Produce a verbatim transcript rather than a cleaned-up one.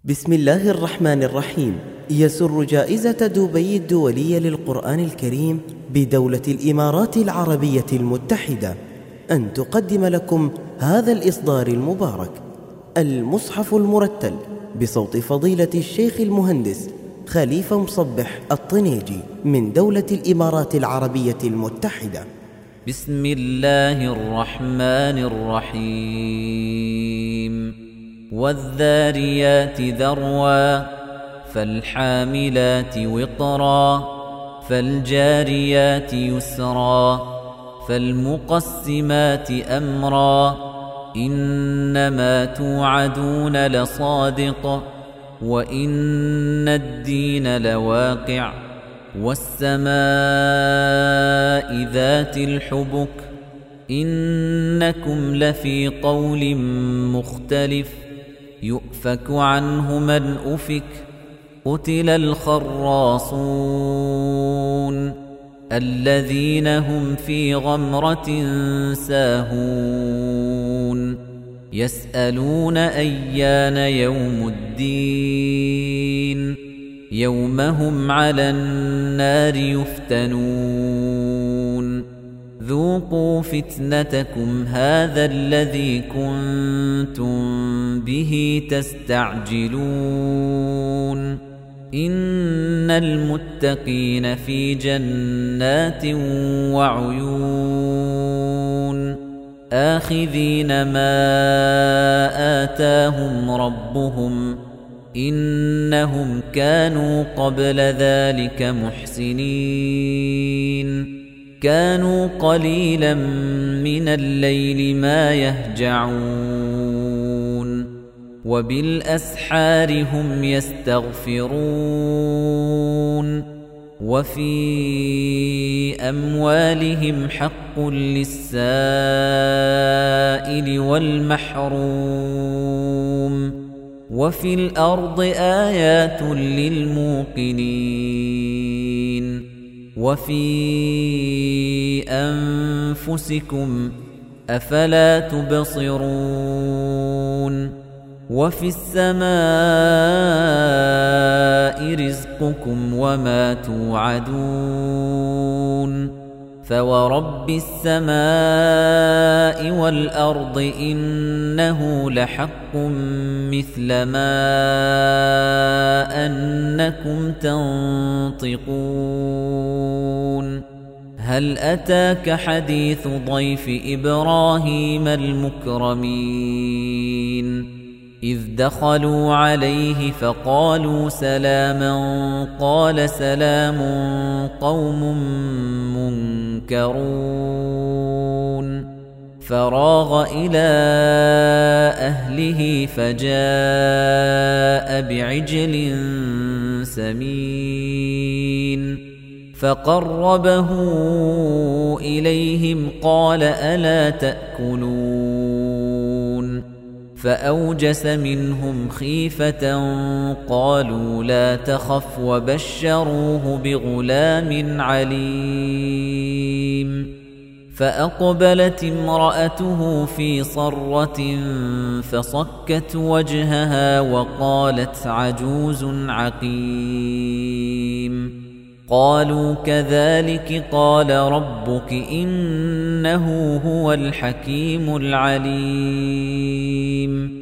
بسم الله الرحمن الرحيم. يسر جائزة دبي الدولية للقرآن الكريم بدولة الإمارات العربية المتحدة أن تقدم لكم هذا الإصدار المبارك، المصحف المرتل بصوت فضيلة الشيخ المهندس خليفة مصبح الطنيجي من دولة الإمارات العربية المتحدة. بسم الله الرحمن الرحيم. والذاريات ذروا فالحاملات وقرا فالجاريات يسرا فالمقسمات أمرا إنما توعدون لصادق وإن الدين لواقع والسماء ذات الحبك إنكم لفي قول مختلف يؤفك عنه من أفك قتل الخراصون الذين هم في غمرة ساهون يسألون أيان يوم الدين يوم هم على النار يفتنون ذوقوا فتنتكم هذا الذي كنتم به تستعجلون إن المتقين في جنات وعيون آخذين ما آتاهم ربهم إنهم كانوا قبل ذلك محسنين كانوا قليلا من الليل ما يهجعون وبالأسحار هم يستغفرون وفي أموالهم حق للسائل والمحروم وفي الأرض آيات للموقنين وفي أنفسكم أفلا تبصرون وفي السماء رزقكم وما توعدون فورب السماء والأرض إنه لحق مثل ما أنكم تنطقون هل أتاك حديث ضيف إبراهيم المكرمين إذ دخلوا عليه فقالوا سلاما قال سلام قوم منكرون فراغ إلى أهله فجاء بعجل سمين فقربه إليهم قال ألا تأكلون فأوجس منهم خيفة قالوا لا تخف وبشروه بغلام عليم فأقبلت امرأته في صرة فصكت وجهها وقالت عجوز عقيم قالوا كذلك قال ربك إنه هو الحكيم العليم